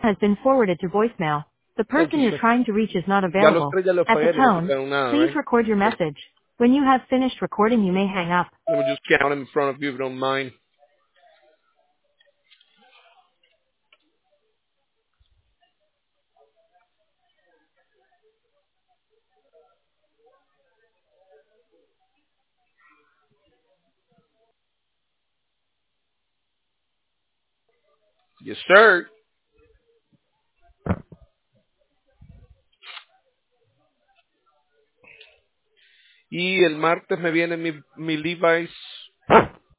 has been forwarded to voicemail. The person you're Entonces, trying to reach is not ya los available. tres ya los At the pagué, no me tone, tocaron nada, please right? record your So, message. When you have finished recording, you may hang up. let me just count them in front of you if you don't mind. Yes, sir. Y el martes me viene mi Levi's